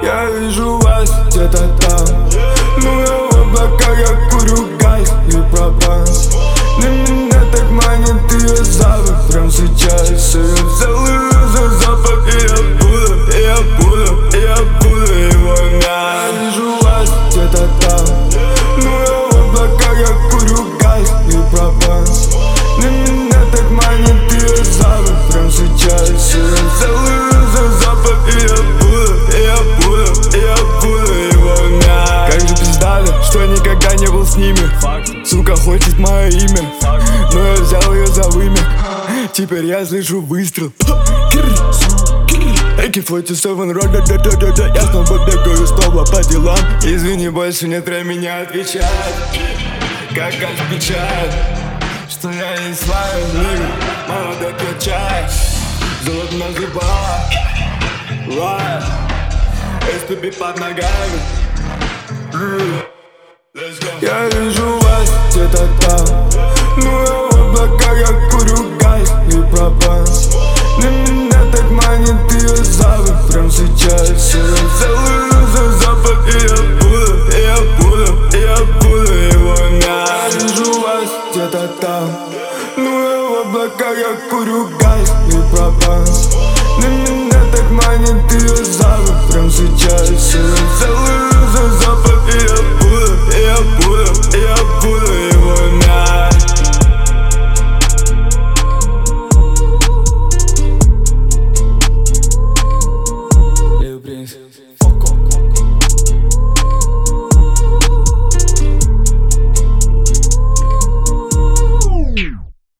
Я вижу вас где-то там, но я в облаках, я курю гайс и пропан. Для меня так манит ее запах прям сейчас. Я целую за запах, и я буду его мять. Я вижу вас где-то там, но я в облаках, я курю гайс и пропан. Для меня так манит ее запах прям сейчас. Я целую за запах, и я буду его мять. Как же пиздато, что я никогда не был с ними. Сука хочет мое имя, но я взял ее за вымя. Теперь я слышу выстрел. AK-47 рода, да-да-да-да. Я снова бегаю снова по делам. Извини, больше нет времени отвечать. Как печаль, что я не славен мир. Мама докачай, золото на зубах. SPB под ногами. Я вижу вас где-то там, но я в облаках, я курю гайс и пропан. Для меня так манит ее запах прям сейчас. Я целую за запах, и я буду его мять. Я вижу вас где-то там, но я в облаках, я курю гайс и пропан. Для меня так манит ее запах прям сейчас. Я целую за запах, и я буду его мять. Lil Prince.